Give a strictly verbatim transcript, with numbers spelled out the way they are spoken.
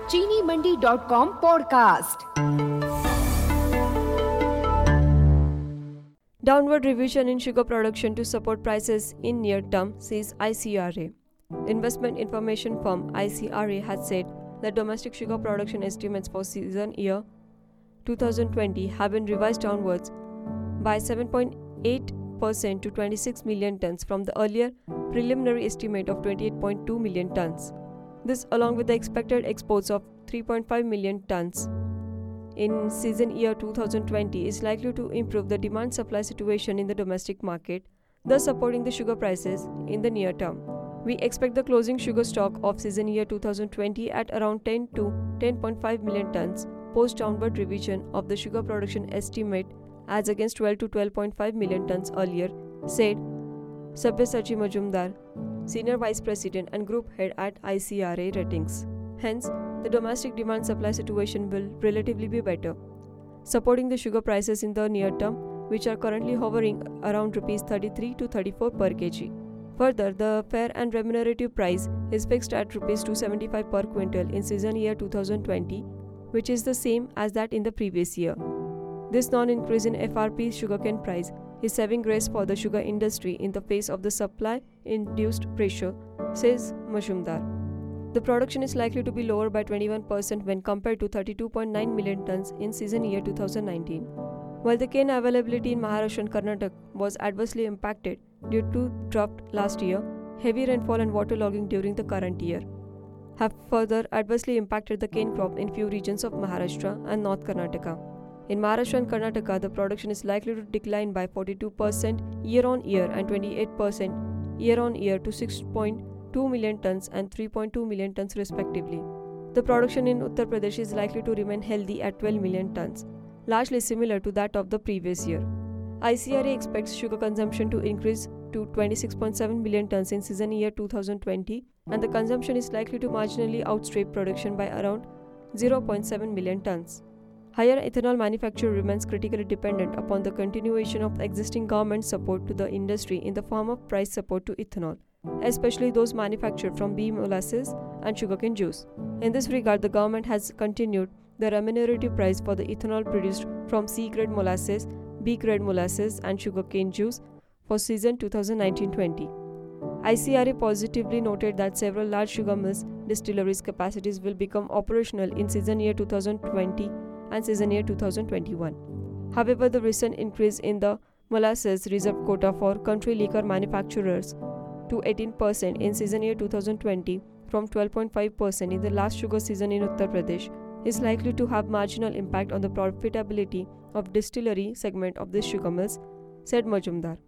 चीनी Mandi dot com podcast. Downward revision in sugar production to support prices in near term, says I C R A. Investment information firm I C R A has said that domestic sugar production estimates for season year twenty twenty have been revised downwards by seven point eight percent to twenty-six million tons from the earlier preliminary estimate of twenty-eight point two million tons. This, along with the expected exports of three point five million tons in season year twenty twenty, is likely to improve the demand-supply situation in the domestic market, thus supporting the sugar prices in the near term. We expect the closing sugar stock of season year twenty twenty at around ten to ten point five million tons, post-downward revision of the sugar production estimate as against twelve to twelve point five million tons earlier, said Sabyasachi Majumdar, Senior Vice President and Group Head at I C R A Ratings. Hence, the domestic demand-supply situation will relatively be better, supporting the sugar prices in the near term, which are currently hovering around rupees thirty-three to thirty-four per kg. Further, the fair and remunerative price is fixed at rupees two hundred seventy-five per quintal in season year twenty twenty, which is the same as that in the previous year. This non-increase in F R P sugarcane price is saving grace for the sugar industry in the face of the supply-induced pressure, says Majumdar. The production is likely to be lower by twenty-one percent when compared to thirty-two point nine million tons in season year twenty nineteen. While the cane availability in Maharashtra and Karnataka was adversely impacted due to drought last year, heavy rainfall and waterlogging during the current year have further adversely impacted the cane crop in few regions of Maharashtra and North Karnataka. In Maharashtra and Karnataka, the production is likely to decline by forty-two percent year-on-year and twenty-eight percent year-on-year to six point two million tons and three point two million tons respectively. The production in Uttar Pradesh is likely to remain healthy at twelve million tons, largely similar to that of the previous year. I C R A expects sugar consumption to increase to twenty-six point seven million tons in season year twenty twenty, and the consumption is likely to marginally outstrip production by around zero point seven million tons. Higher ethanol manufacture remains critically dependent upon the continuation of existing government support to the industry in the form of price support to ethanol, especially those manufactured from bee molasses and sugarcane juice. In this regard, the government has continued the remunerative price for the ethanol produced from C-grade molasses, B-grade molasses and sugarcane juice for season twenty nineteen twenty. I C R A positively noted that several large sugar mills distilleries capacities will become operational in season year twenty twenty and season year twenty twenty-one. However, the recent increase in the molasses reserve quota for country liquor manufacturers to eighteen percent in season year twenty twenty from twelve point five percent in the last sugar season in Uttar Pradesh is likely to have marginal impact on the profitability of distillery segment of these sugar mills, said Majumdar.